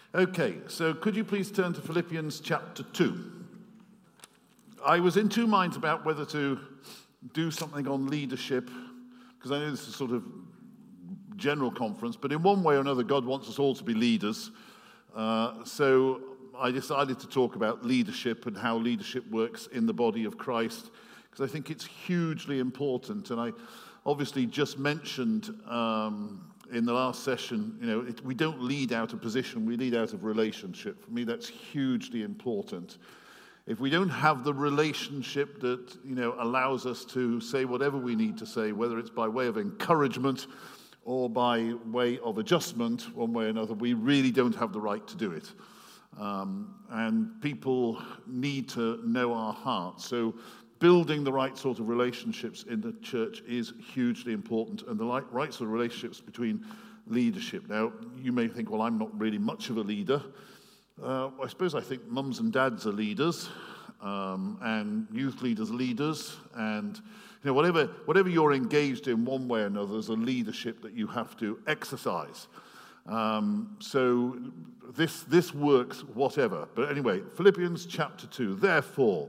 Okay, so could you please turn to Philippians chapter 2? I was in two minds about whether to do something on leadership, because I know this is sort of general conference, but in one way or another, God wants us all to be leaders. So I decided to talk about leadership and how leadership works in the body of Christ, because I think it's hugely important. And I obviously just mentioned in the last session, we don't lead out of position, we lead out of relationship. For me, that's hugely important. If we don't have the relationship that, allows us to say whatever we need to say, whether it's by way of encouragement or by way of adjustment, one way or another, we really don't have the right to do it. And people need to know our hearts. So building the right sort of relationships in the church is hugely important, and the right sort of relationships between leadership. Now, you may think, well, I'm not really much of a leader. I think mums and dads are leaders, and youth leaders are leaders, and whatever you're engaged in one way or another, there's a leadership that you have to exercise. So this works whatever. But anyway, Philippians chapter 2. Therefore,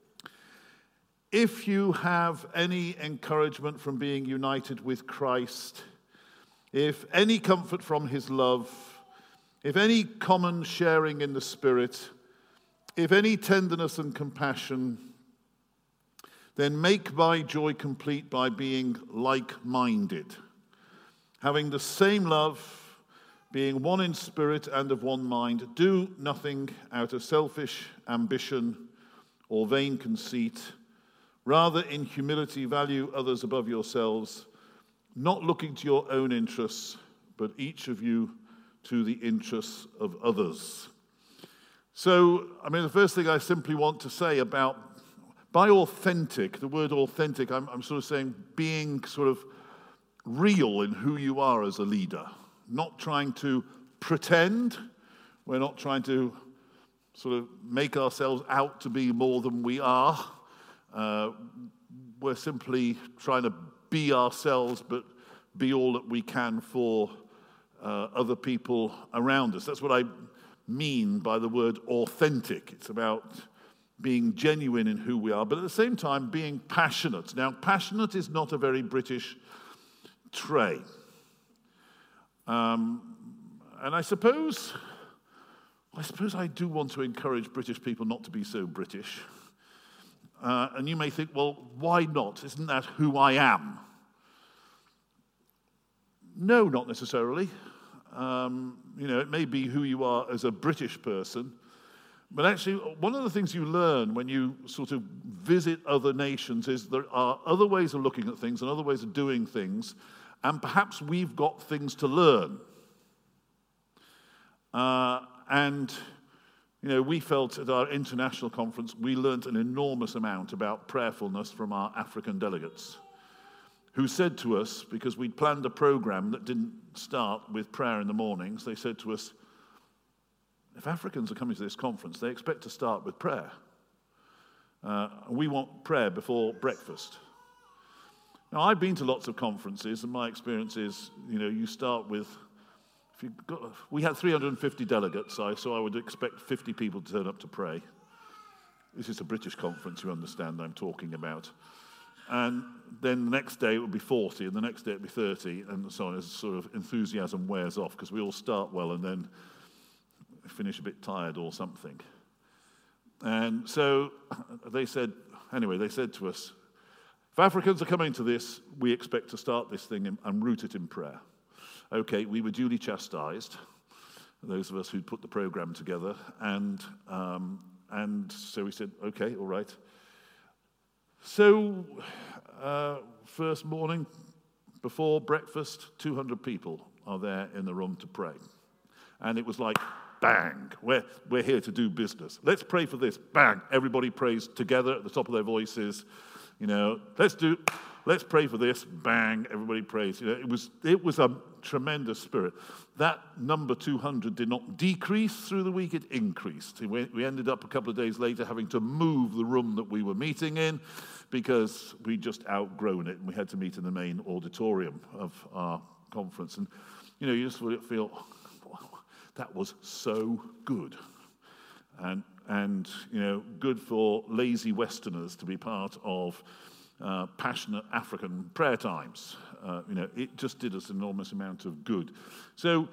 if you have any encouragement from being united with Christ, if any comfort from his love, if any common sharing in the Spirit, if any tenderness and compassion, then make my joy complete by being like-minded, having the same love, being one in spirit and of one mind. Do nothing out of selfish ambition or vain conceit. Rather, in humility, value others above yourselves, not looking to your own interests, but each of you to the interests of others. So, the first thing I simply want to say by authentic, the word authentic, I'm sort of saying being sort of real in who you are as a leader, not trying to pretend. We're not trying to sort of make ourselves out to be more than we are. We're simply trying to be ourselves, but be all that we can for other people around us. That's what I mean by the word authentic. It's about being genuine in who we are, but at the same time being passionate. Now, passionate is not a very British trait. And I suppose I do want to encourage British people not to be so British. And you may think, well, why not? Isn't that who I am? No, not necessarily. It may be who you are as a British person, but actually one of the things you learn when you sort of visit other nations is there are other ways of looking at things and other ways of doing things, and perhaps we've got things to learn. We felt at our international conference, we learned an enormous amount about prayerfulness from our African delegates, who said to us, because we'd planned a program that didn't start with prayer in the mornings, they said to us, if Africans are coming to this conference, they expect to start with prayer. We want prayer before breakfast. Now, I've been to lots of conferences, and my experience is, you start with, we had 350 delegates, so I would expect 50 people to turn up to pray. This is a British conference, you understand I'm talking about. And then the next day it would be 40, and the next day it would be 30, and so on, as sort of enthusiasm wears off, because we all start well and then finish a bit tired or something. And so they said to us, if Africans are coming to this, we expect to start this thing and root it in prayer. Okay, we were duly chastised, those of us who'd put the program together, and so we said, okay, all right. So, first morning, before breakfast, 200 people are there in the room to pray. And it was like, bang, we're here to do business. Let's pray for this, bang. Everybody prays together at the top of their voices. Let's pray for this, bang, everybody prays. It was a tremendous spirit. That number 200 did not decrease through the week, it increased. We ended up a couple of days later having to move the room that we were meeting in because we'd just outgrown it and we had to meet in the main auditorium of our conference. And, you just feel, That was so good. And good for lazy Westerners to be part of passionate African prayer times. It just did us an enormous amount of good. So,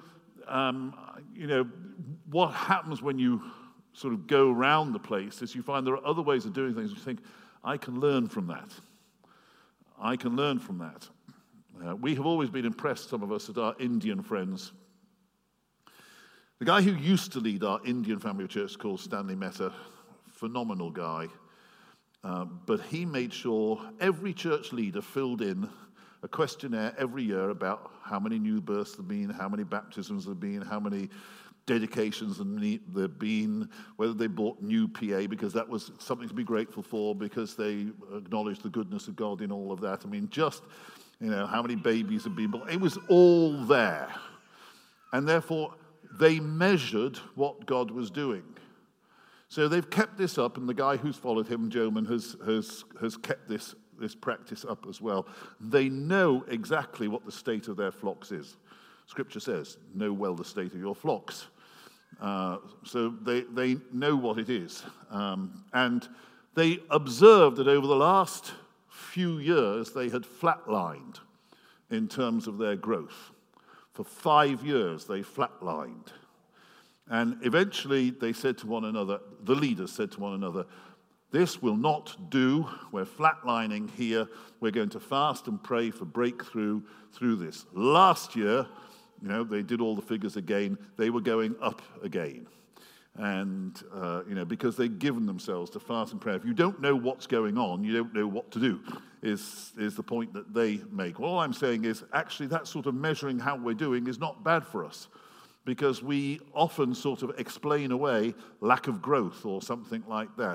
what happens when you sort of go around the place is you find there are other ways of doing things. You think, I can learn from that. I can learn from that. We have always been impressed, some of us, at our Indian friends. The guy who used to lead our Indian family of church called Stanley Mehta, phenomenal guy, but he made sure every church leader filled in a questionnaire every year about how many new births there have been, how many baptisms there have been, how many dedications there have been, whether they bought new PA because that was something to be grateful for, because they acknowledged the goodness of God in all of that. I mean, just, how many babies have been born. It was all there. And therefore, they measured what God was doing. So they've kept this up, and the guy who's followed him, Joman, has kept this practice up as well. They know exactly what the state of their flocks is. Scripture says, know well the state of your flocks. So they know what it is. And they observed that over the last few years, they had flatlined in terms of their growth. For 5 years, they flatlined. And eventually, they said to one another, the leaders said to one another, this will not do. We're flatlining here. We're going to fast and pray for breakthrough through this. Last year, they did all the figures again. They were going up again. And, because they'd given themselves to fast and prayer. If you don't know what's going on, you don't know what to do, is the point that they make. Well, all I'm saying is, actually, that sort of measuring how we're doing is not bad for us, because we often sort of explain away lack of growth or something like that.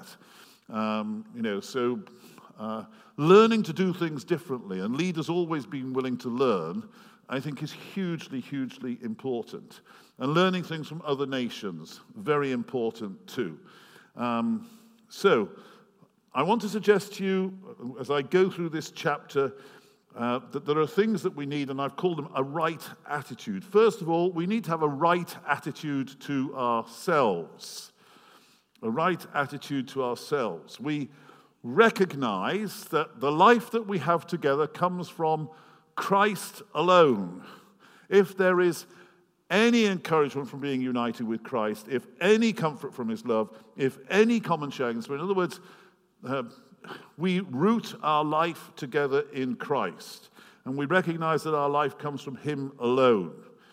Learning to do things differently, and leaders always being willing to learn, I think is hugely, hugely important. And learning things from other nations, very important too. So, I want to suggest to you, as I go through this chapter, that there are things that we need, and I've called them a right attitude. First of all, we need to have a right attitude to ourselves. A right attitude to ourselves. We recognize that the life that we have together comes from Christ alone. If there is any encouragement from being united with Christ, if any comfort from his love, if any common sharing, in other words, we root our life together in Christ, and we recognize that our life comes from him alone.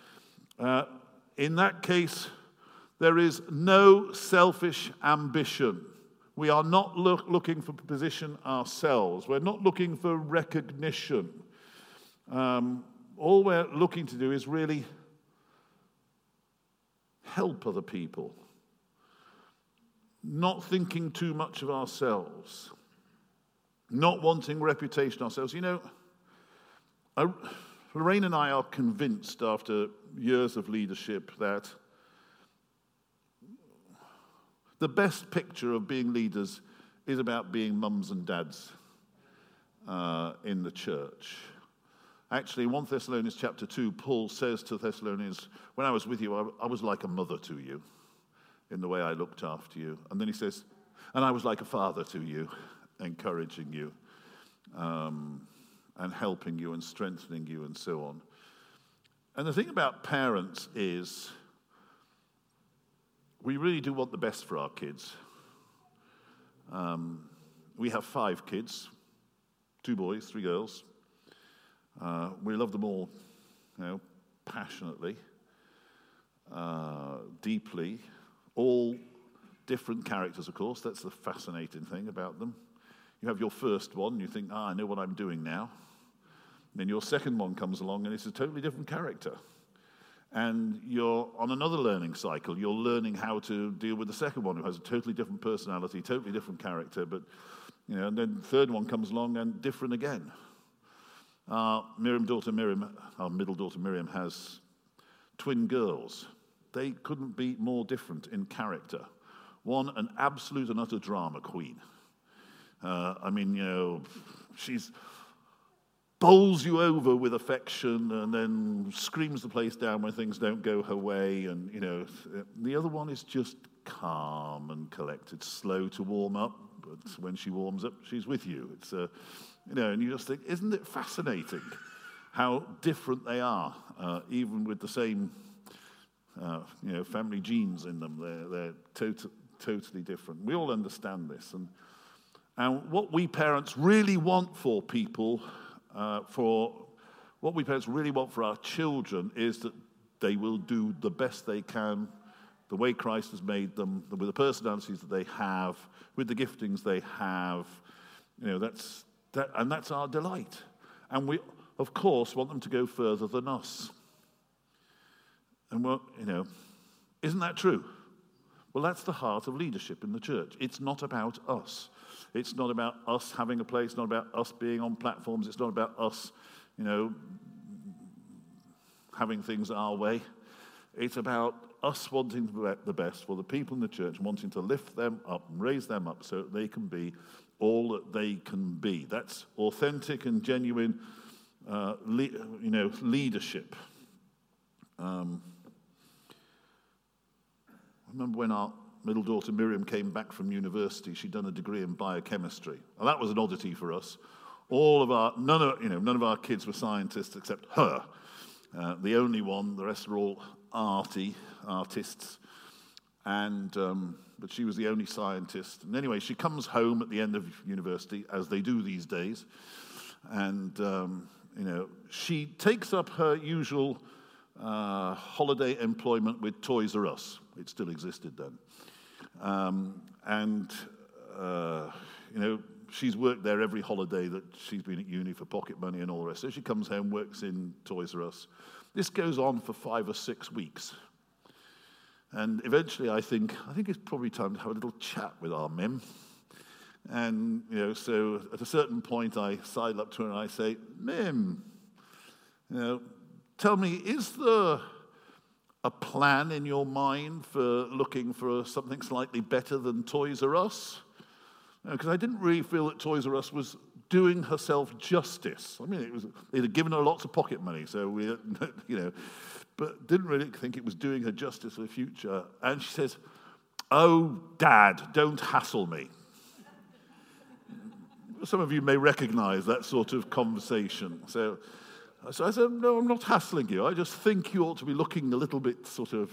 In that case, there is no selfish ambition. We are not looking for position ourselves. We're not looking for recognition. All we're looking to do is really help other people, not thinking too much of ourselves, not wanting reputation ourselves. Lorraine and I are convinced after years of leadership that the best picture of being leaders is about being mums and dads in the church. Actually, in 1 Thessalonians chapter 2, Paul says to Thessalonians, when I was with you, I was like a mother to you in the way I looked after you. And then he says, and I was like a father to you, encouraging you and helping you and strengthening you and so on. And the thing about parents is we really do want the best for our kids. We have 5 kids, 2 boys, 3 girls. We love them all, passionately, deeply, all different characters, of course. That's the fascinating thing about them. You have your first one, you think, I know what I'm doing now. Then your second one comes along, and it's a totally different character. And you're on another learning cycle. You're learning how to deal with the second one, who has a totally different personality, totally different character. But, and then the third one comes along and different again. Our middle daughter Miriam has twin girls. They couldn't be more different in character. One, an absolute and utter drama queen. She's bowls you over with affection and then screams the place down when things don't go her way. And, the other one is just calm and collected, slow to warm up, but when she warms up, she's with you. It's and you just think, isn't it fascinating how different they are, even with the same, family genes in them. They're totally different. We all understand this. And what we parents really want for people, what we parents really want for our children is that they will do the best they can, the way Christ has made them, with the personalities that they have, with the giftings they have. That's our delight. And we, of course, want them to go further than us. And isn't that true? Well, that's the heart of leadership in the church. It's not about us. It's not about us having a place, not about us being on platforms. It's not about us, having things our way. It's about us wanting the best for the people in the church, wanting to lift them up and raise them up so that they can be all that they can be. That's authentic and genuine, leadership. I remember when our middle daughter Miriam came back from university. She'd done a degree in biochemistry. And that was an oddity for us. None of our kids were scientists except her. The only one. The rest were all artists. But she was the only scientist. And anyway, she comes home at the end of university, as they do these days. And she takes up her usual holiday employment with Toys R Us. It still existed then. She's worked there every holiday that she's been at uni for pocket money and all the rest. So she comes home, works in Toys R Us. This goes on for 5 or 6 weeks. And eventually I think it's probably time to have a little chat with our Mim. And, so at a certain point I sidle up to her and I say, Mim, tell me, is there a plan in your mind for looking for something slightly better than Toys R Us? Because I didn't really feel that Toys R Us was doing herself justice. I mean, it had given her lots of pocket money, so we, but didn't really think it was doing her justice for the future. And she says, "Oh, Dad, don't hassle me." Some of you may recognize that sort of conversation. So I said, "No, I'm not hassling you. I just think you ought to be looking a little bit sort of,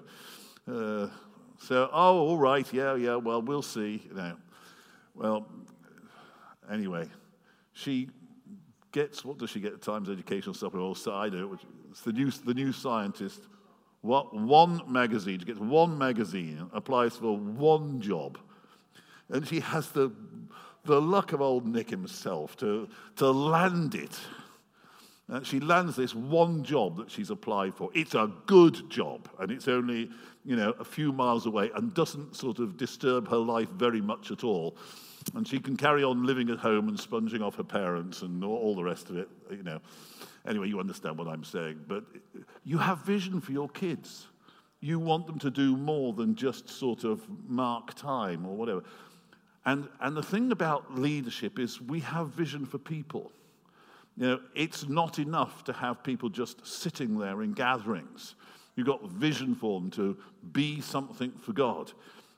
So, all right, yeah, well, we'll see, Well, anyway, she gets, what does she get? Times Educational Supplement, or I don't know, it's the new Scientist. One magazine, she gets one magazine, applies for one job. And she has the luck of old Nick himself to land it. She lands this one job that she's applied for. It's a good job, and it's only, a few miles away and doesn't sort of disturb her life very much at all. And she can carry on living at home and sponging off her parents and all the rest of it, Anyway, you understand what I'm saying. But you have vision for your kids. You want them to do more than just sort of mark time or whatever. And the thing about leadership is we have vision for people. It's not enough to have people just sitting there in gatherings. You've got vision for them to be something for God.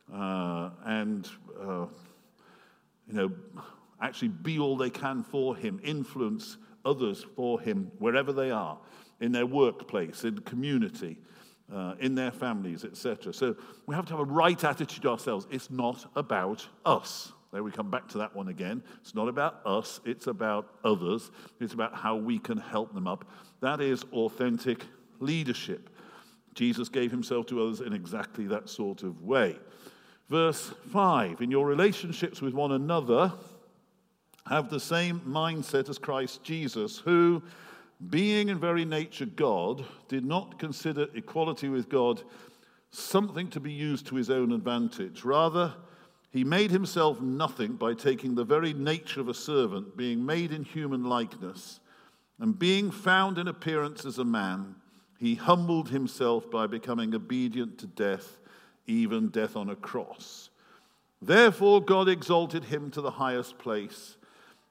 Actually be all they can for Him, influence others for Him wherever they are, in their workplace, in the community, in their families, etc. So we have to have a right attitude ourselves. It's not about us. There we come back to that one again. It's not about us, it's about others. It's about how we can help them up. That is authentic leadership. Jesus gave Himself to others in exactly that sort of way. Verse 5, in your relationships with one another, have the same mindset as Christ Jesus, who, being in very nature God, did not consider equality with God something to be used to His own advantage. Rather, He made Himself nothing by taking the very nature of a servant, being made in human likeness, and being found in appearance as a man, He humbled Himself by becoming obedient to death, even death on a cross. Therefore God exalted Him to the highest place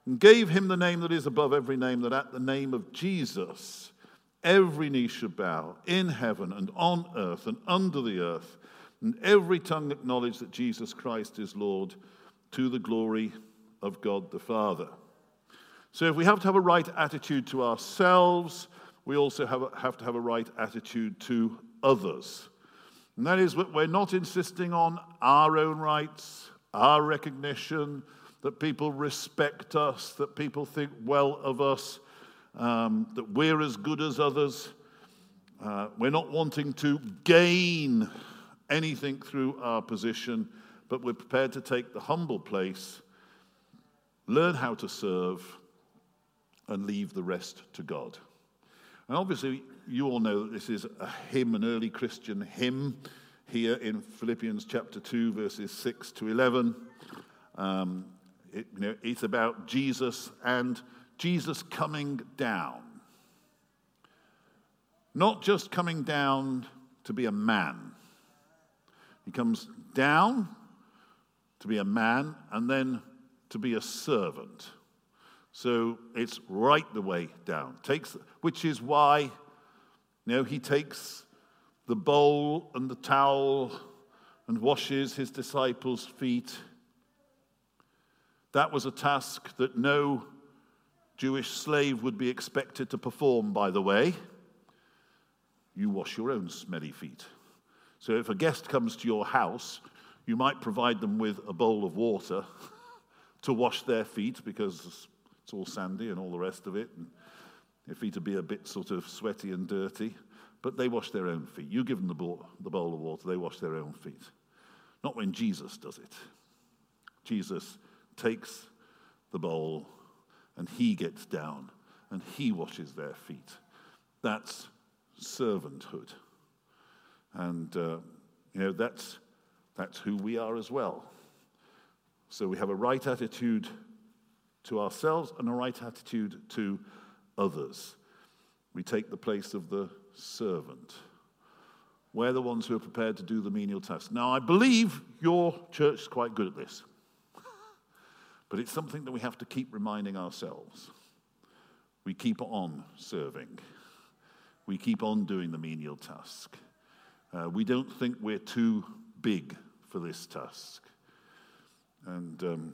and gave him the name that is above every name, that at the name of Jesus every knee should bow in heaven and on earth and under the earth, and every tongue acknowledge that Jesus Christ is Lord, to the glory of God the Father. So if we have to have a right attitude to ourselves, we also have to have a right attitude to others. And that is that we're not insisting on our own rights, our recognition, that people respect us, that people think well of us, that we're as good as others. We're not wanting to gain anything through our position, but we're prepared to take the humble place, learn how to serve, and leave the rest to God. And obviously, you all know that this is a hymn, an early Christian hymn, here in Philippians chapter 2, verses 6 to 11. It's about Jesus and Jesus coming down. Not just coming down to be a man. He comes down to be a man and then to be a servant. So it's right the way down. Which is why, he takes the bowl and the towel and washes his disciples' feet. That was a task that no Jewish slave would be expected to perform, by the way. You wash your own smelly feet. So if a guest comes to your house, you might provide them with a bowl of water to wash their feet, because it's all sandy and all the rest of it, and their feet will be a bit sort of sweaty and dirty, but they wash their own feet. You give them the bowl of water, they wash their own feet. Not when Jesus does it. Jesus takes the bowl and he gets down and he washes their feet. That's servanthood. And, that's who we are as well. So we have a right attitude to ourselves and a right attitude to others. We take the place of the servant. We're the ones who are prepared to do the menial tasks. Now, I believe your church is quite good at this. But it's something that we have to keep reminding ourselves. We keep on serving. We keep on doing the menial task. We don't think we're too big for this task. And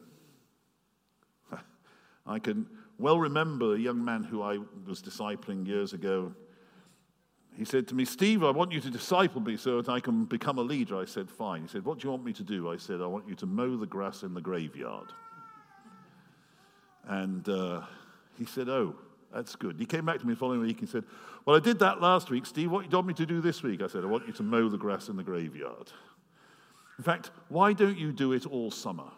I can well remember a young man who I was discipling years ago. He said to me, "Steve, I want you to disciple me so that I can become a leader." I said, "Fine." He said, "What do you want me to do?" I said, "I want you to mow the grass in the graveyard." And he said, "Oh, that's good." He came back to me the following week and said, "Well, I did that last week, Steve. What do you want me to do this week?" I said, "I want you to mow the grass in the graveyard. In fact, why don't you do it all summer?"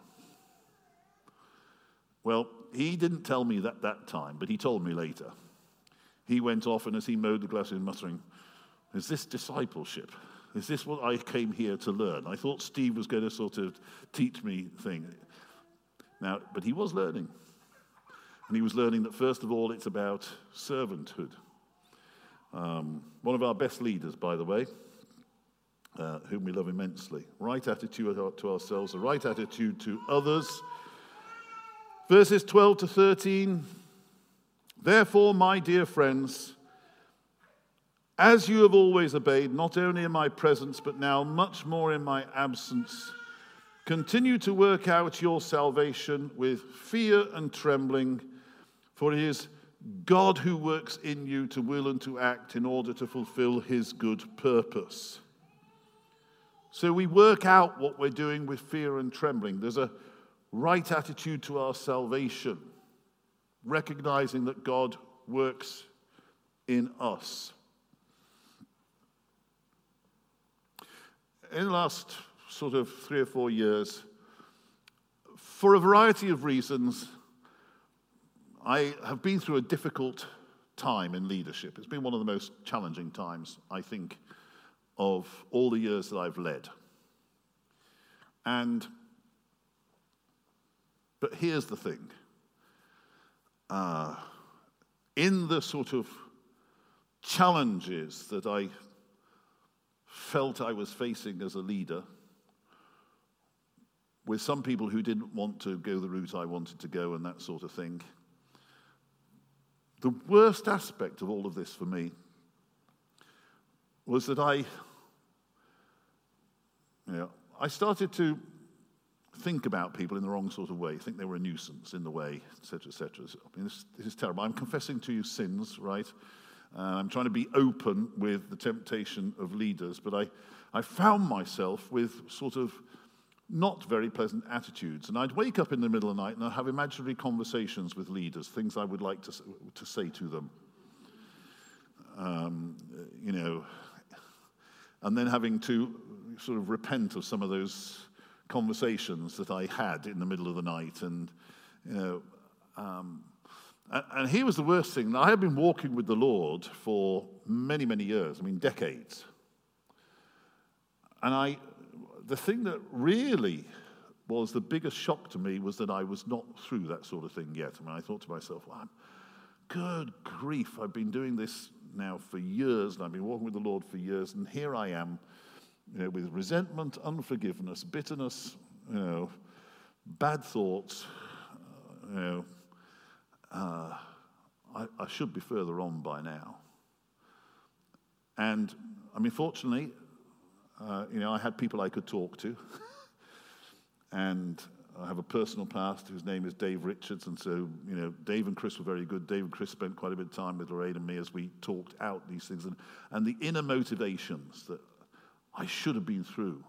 Well, he didn't tell me that time, but he told me later. He went off, and as he mowed the grass, he was muttering, "Is this discipleship? Is this what I came here to learn? I thought Steve was going to sort of teach me things." Now, but he was learning. And he was learning that, first of all, it's about servanthood. One of our best leaders, by the way, whom we love immensely. Right attitude to ourselves, a right attitude to others. Verses 12 to 13. "Therefore, my dear friends, as you have always obeyed, not only in my presence, but now much more in my absence, continue to work out your salvation with fear and trembling, for it is God who works in you to will and to act in order to fulfill his good purpose." So we work out what we're doing with fear and trembling. There's a right attitude to our salvation, recognizing that God works in us. In the last sort of 3 or 4 years, for a variety of reasons, I have been through a difficult time in leadership. It's been one of the most challenging times, I think, of all the years that I've led. But here's the thing. In the sort of challenges that I felt I was facing as a leader, with some people who didn't want to go the route I wanted to go and that sort of thing. The worst aspect of all of this for me was that I started to think about people in the wrong sort of way, think they were a nuisance in the way, etc., etc. I mean, this is terrible. I'm confessing to you sins, right? I'm trying to be open with the temptation of leaders, but I found myself with sort of not very pleasant attitudes. And I'd wake up in the middle of the night and I'd have imaginary conversations with leaders, things I would like to say to them. And then having to sort of repent of some of those conversations that I had in the middle of the night. And here was the worst thing. I had been walking with the Lord for many, many years, decades. And the thing that really was the biggest shock to me was that I was not through that sort of thing yet. I thought to myself, well, good grief, I've been doing this now for years, and I've been walking with the Lord for years, and here I am, with resentment, unforgiveness, bitterness, bad thoughts. I should be further on by now. And fortunately, I had people I could talk to, and I have a personal past whose name is Dave Richards, and so, Dave and Chris were very good. Dave and Chris spent quite a bit of time with Lorraine and me as we talked out these things, and the inner motivations that I should have been through,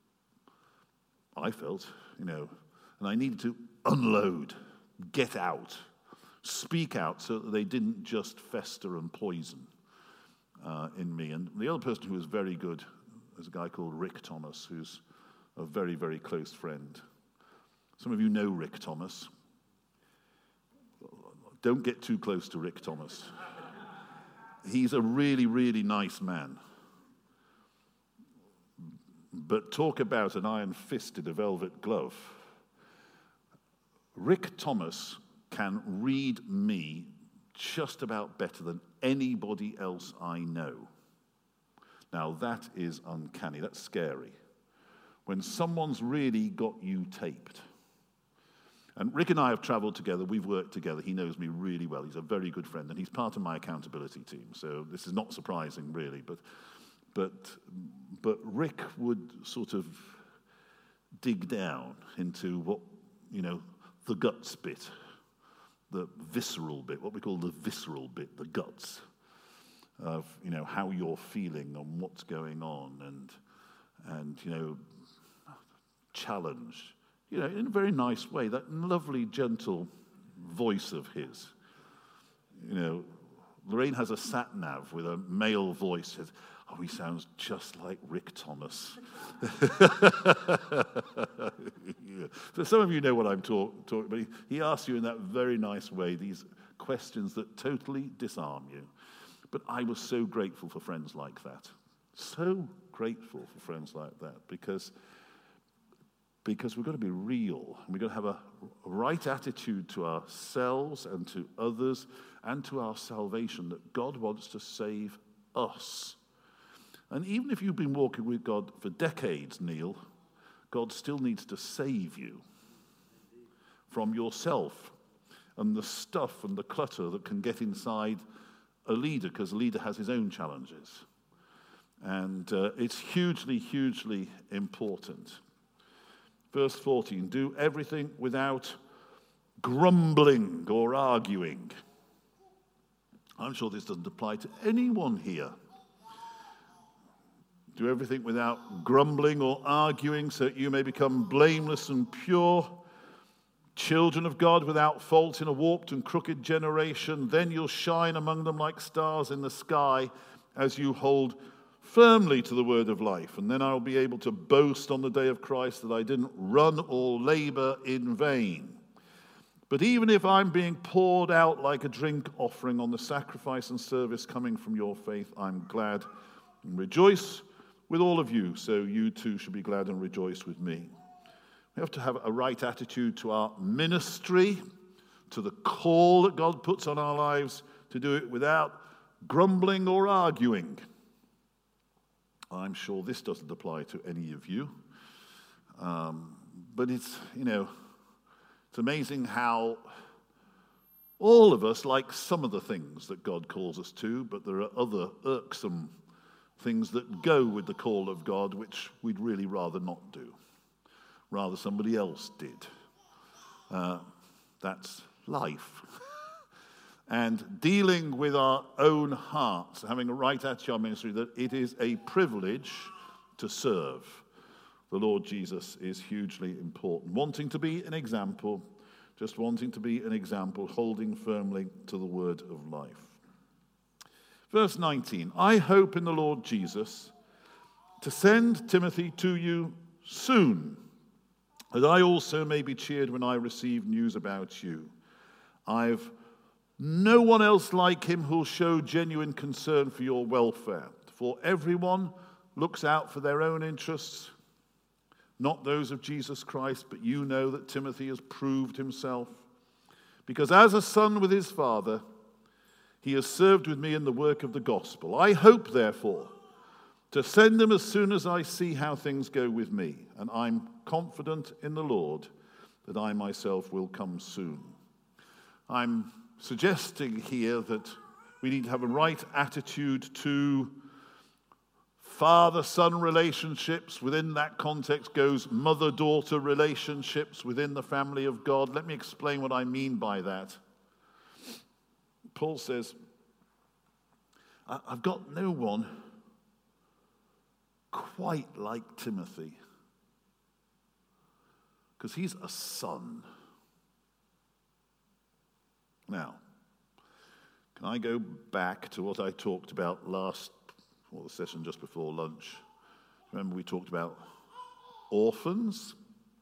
I felt, and I needed to unload, get out, speak out so that they didn't just fester and poison in me. And the other person who was very good is a guy called Rick Thomas, who's a very, very close friend. Some of you know Rick Thomas. Don't get too close to Rick Thomas. He's a really, really nice man. But talk about an iron-fisted, a velvet glove. Rick Thomas can read me just about better than anybody else I know. Now, that is uncanny. That's scary. When someone's really got you taped. And Rick and I have traveled together. We've worked together. He knows me really well. He's a very good friend, and he's part of my accountability team. So this is not surprising, really. But Rick would sort of dig down into what, the guts bit, the visceral bit, what we call the visceral bit, the guts of, how you're feeling and what's going on, and challenge, in a very nice way, that lovely, gentle voice of his. Lorraine has a sat-nav with a male voice. Says, oh, he sounds just like Rick Thomas. Yeah. So some of you know what I'm talking about. He asks you in that very nice way these questions that totally disarm you. But I was so grateful for friends like that. So grateful for friends like that because we've got to be real. And we've got to have a right attitude to ourselves and to others and to our salvation, that God wants to save us. And even if you've been walking with God for decades, Neil, God still needs to save you from yourself and the stuff and the clutter that can get inside a leader, because a leader has his own challenges. And it's hugely, hugely important. Verse 14, do everything without grumbling or arguing. I'm sure this doesn't apply to anyone here. Do everything without grumbling or arguing, so that you may become blameless and pure, children of God without fault in a warped and crooked generation. Then you'll shine among them like stars in the sky as you hold firmly to the word of life. And then I'll be able to boast on the day of Christ that I didn't run or labor in vain. But even if I'm being poured out like a drink offering on the sacrifice and service coming from your faith, I'm glad and rejoice with all of you, so you too should be glad and rejoice with me. We have to have a right attitude to our ministry, to the call that God puts on our lives, to do it without grumbling or arguing. I'm sure this doesn't apply to any of you. But it's amazing how all of us like some of the things that God calls us to, but there are other irksome things that go with the call of God which we'd really rather not do. Rather somebody else did. That's life. And dealing with our own hearts, having a right attitude to our ministry, that it is a privilege to serve the Lord Jesus is hugely important. Wanting to be an example, just wanting to be an example, holding firmly to the word of life. Verse 19, I hope in the Lord Jesus to send Timothy to you soon, that I also may be cheered when I receive news about you. I've no one else like him who'll show genuine concern for your welfare. For everyone looks out for their own interests, not those of Jesus Christ, but you know that Timothy has proved himself. Because as a son with his father, he has served with me in the work of the gospel. I hope, therefore, to send him as soon as I see how things go with me. And I'm confident in the Lord that I myself will come soon. I'm suggesting here that we need to have a right attitude to father-son relationships. Within that context goes mother-daughter relationships within the family of God. Let me explain what I mean by that. Paul says, I've got no one quite like Timothy, because he's a son. Now, can I go back to what I talked about the session just before lunch? Remember we talked about orphans?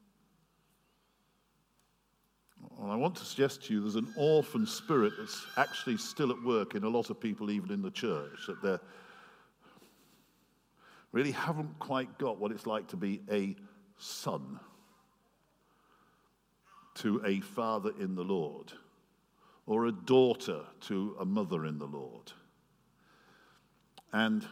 Well, I want to suggest to you there's an orphan spirit that's actually still at work in a lot of people, even in the church, that they really haven't quite got what it's like to be a son to a father in the Lord, or a daughter to a mother in the Lord. And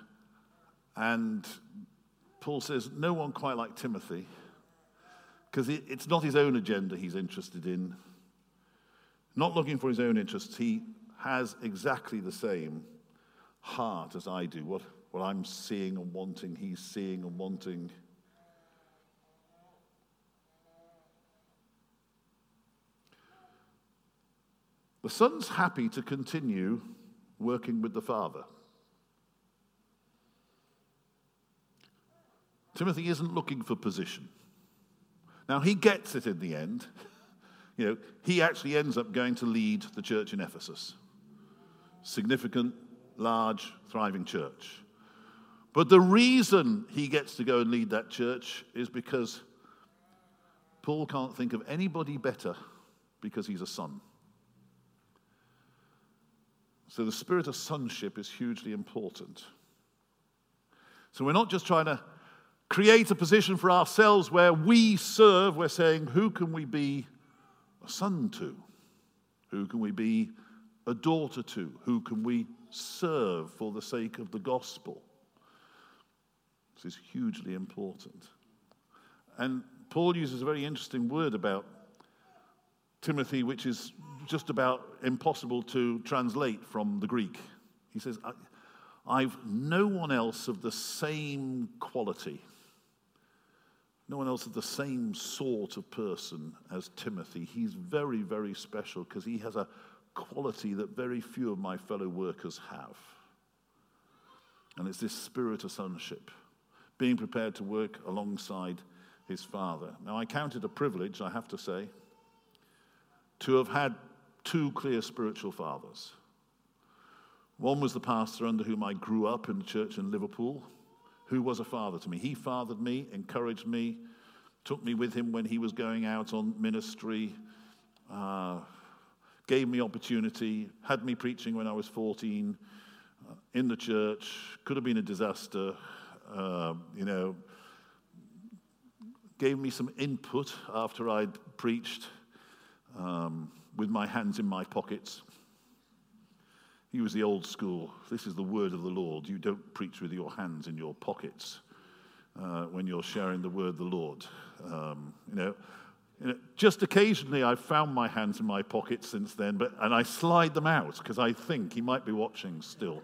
Paul says, no one quite like Timothy, because it's not his own agenda he's interested in. Not looking for his own interests. He has exactly the same heart as I do. What I'm seeing and wanting, he's seeing and wanting. The son's happy to continue working with the father. Timothy isn't looking for position. Now, he gets it in the end. He actually ends up going to lead the church in Ephesus. Significant, large, thriving church. But the reason he gets to go and lead that church is because Paul can't think of anybody better, because he's a son. So the spirit of sonship is hugely important. So we're not just trying to create a position for ourselves where we serve. We're saying, who can we be a son to? Who can we be a daughter to? Who can we serve for the sake of the gospel? This is hugely important. And Paul uses a very interesting word about Timothy, which is just about impossible to translate from the Greek. He says, I've no one else of the same quality, no one else of the same sort of person as Timothy. He's very, very special because he has a quality that very few of my fellow workers have. And it's this spirit of sonship, being prepared to work alongside his father. Now, I count it a privilege, I have to say, to have had two clear spiritual fathers. One was the pastor under whom I grew up in the church in Liverpool, who was a father to me. He fathered me, encouraged me, took me with him when he was going out on ministry, gave me opportunity, had me preaching when I was 14 in the church. Could have been a disaster, gave me some input after I'd preached with my hands in my pockets. He was the old school. This is the word of the Lord. You don't preach with your hands in your pockets. when you're sharing the word of the Lord. Just occasionally I've found my hands in my pockets since then, and I slide them out because I think he might be watching still.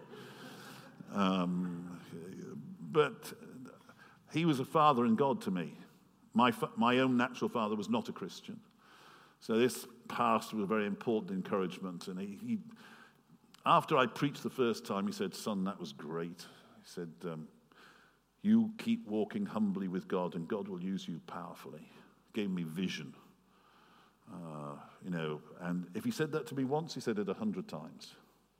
But he was a father in God to me. My own natural father was not a Christian. So this pastor was a very important encouragement. And he after I preached the first time, he said, "Son, that was great." He said, "You keep walking humbly with God, and God will use you powerfully." Gave me vision. And if he said that to me once, he said it 100 times.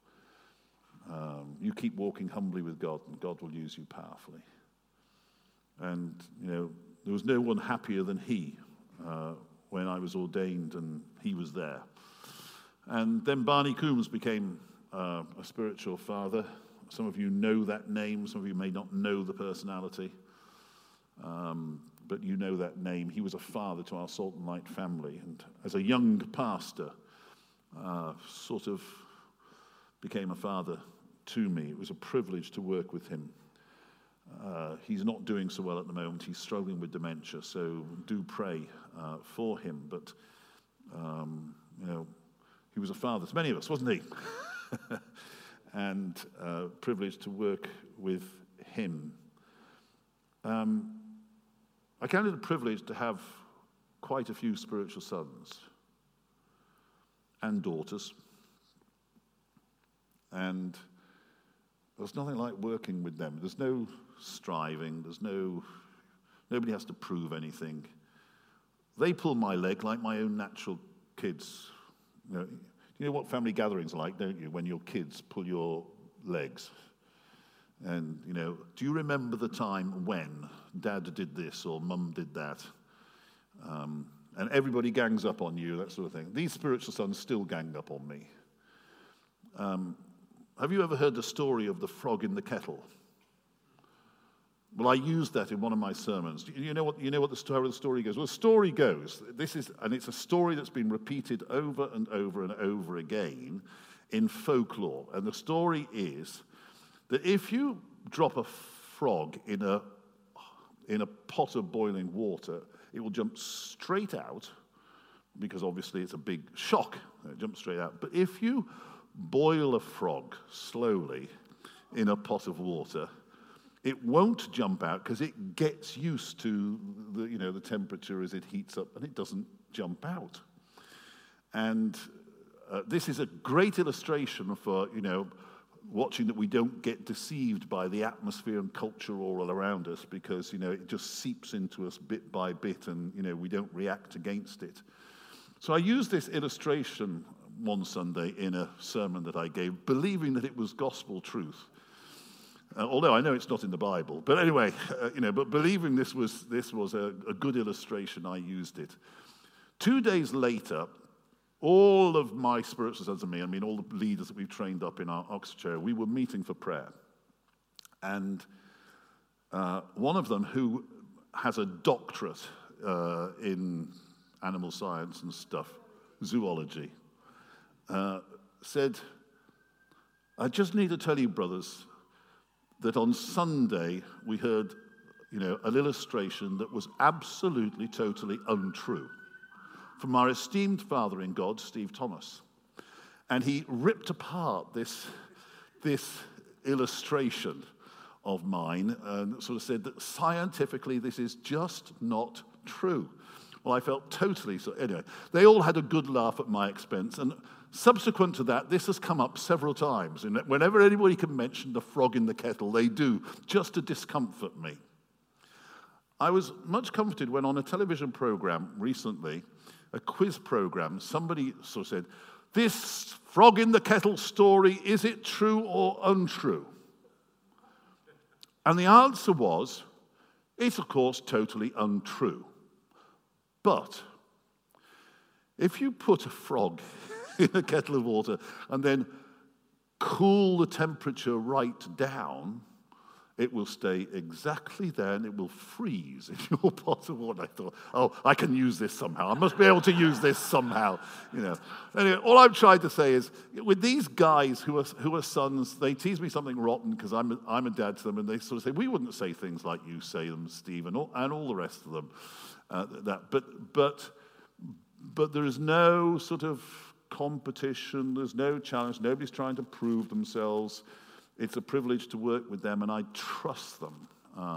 You keep walking humbly with God, and God will use you powerfully. And, there was no one happier than he when I was ordained and he was there. And then Barney Coombs became a spiritual father. Some of you know that name. Some of you may not know the personality. But you know that name. He was a father to our Salt and Light family. And as a young pastor, sort of became a father to me. It was a privilege to work with him. He's not doing so well at the moment. He's struggling with dementia, so do pray for him. But, he was a father to many of us, wasn't he? And privileged to work with him. I counted it a privilege to have quite a few spiritual sons and daughters. And there's nothing like working with them. There's no striving. Nobody has to prove anything. They pull my leg like my own natural kids. You know what family gatherings are like, don't you? When your kids pull your legs. And, do you remember the time when Dad did this or Mum did that? And everybody gangs up on you, that sort of thing. These spiritual sons still gang up on me. Have you ever heard the story of the frog in the kettle? Well, I used that in one of my sermons. You know what the story goes? Well, the story goes, it's a story that's been repeated over and over and over again in folklore. And the story is that if you drop a frog in a pot of boiling water, it will jump straight out, because obviously it's a big shock. It jumps straight out. But if you boil a frog slowly in a pot of water, it won't jump out because it gets used to the temperature as it heats up, and it doesn't jump out. And this is a great illustration for watching that we don't get deceived by the atmosphere and culture all around us, because it just seeps into us bit by bit, and we don't react against it. So I used this illustration one Sunday in a sermon that I gave, believing that it was gospel truth. Although I know it's not in the Bible, but anyway, but believing this was a good illustration, I used it. 2 days later, all of my spiritual sons and me, all the leaders that we've trained up in our Oxfordshire, we were meeting for prayer. And one of them, who has a doctorate in animal science and stuff, zoology, said, "I just need to tell you, brothers, that on Sunday we heard, an illustration that was absolutely, totally untrue from our esteemed father in God, Steve Thomas." And he ripped apart this illustration of mine and sort of said that scientifically this is just not true. Well, I felt totally so. Anyway, they all had a good laugh at my expense, and subsequent to that, this has come up several times. And whenever anybody can mention the frog in the kettle, they do, just to discomfort me. I was much comforted when on a television program recently, a quiz program, somebody sort of said, "This frog in the kettle story, is it true or untrue?" And the answer was, it's of course totally untrue. But if you put a frog in a kettle of water and then cool the temperature right down, it will stay exactly there and it will freeze in your pot of water. I thought, oh, I can use this somehow. I must be able to use this somehow. Anyway, all I'm trying to say is, with these guys who are sons, they tease me something rotten because I'm a dad to them, and they sort of say, we wouldn't say things like you say them, Steve, and all the rest of them. But there is no sort of competition. There's no challenge. Nobody's trying to prove themselves. It's a privilege to work with them, and I trust them.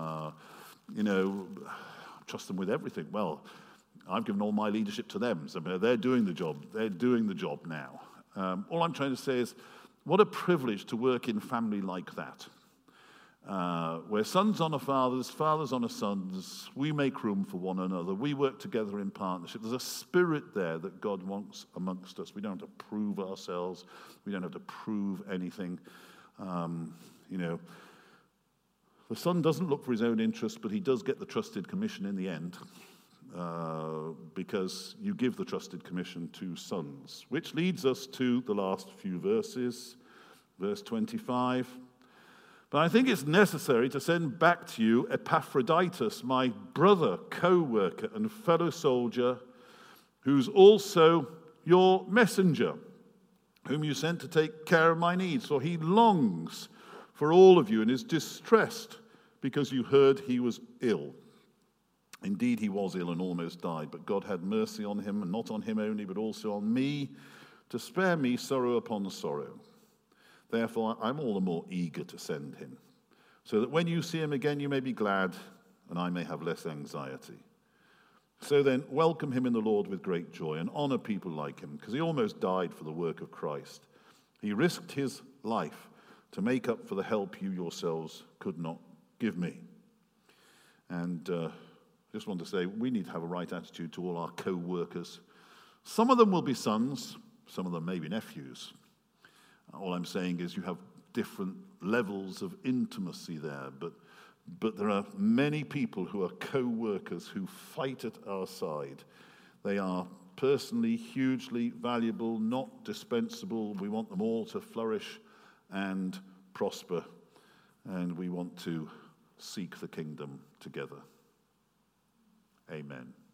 Trust them with everything. Well, I've given all my leadership to them, so they're doing the job. They're doing the job now. All I'm trying to say is, what a privilege to work in family like that, where sons honor fathers, fathers honor sons. We make room for one another. We work together in partnership. There's a spirit there that God wants amongst us. We don't have to prove ourselves. We don't have to prove anything. The son doesn't look for his own interest, but he does get the trusted commission in the end, because you give the trusted commission to sons, which leads us to the last few verses, verse 25. But I think it's necessary to send back to you Epaphroditus, my brother, co-worker, and fellow soldier, who's also your messenger, whom you sent to take care of my needs. For he longs for all of you and is distressed because you heard he was ill. Indeed, he was ill and almost died, but God had mercy on him, and not on him only, but also on me, to spare me sorrow upon sorrow. Therefore, I'm all the more eager to send him, so that when you see him again, you may be glad, and I may have less anxiety. So then, welcome him in the Lord with great joy, and honor people like him, because he almost died for the work of Christ. He risked his life to make up for the help you yourselves could not give me. And I just want to say, we need to have a right attitude to all our co-workers. Some of them will be sons, some of them may be nephews. All I'm saying is you have different levels of intimacy there, but there are many people who are co-workers who fight at our side. They are personally hugely valuable, not dispensable. We want them all to flourish and prosper, and we want to seek the kingdom together. Amen.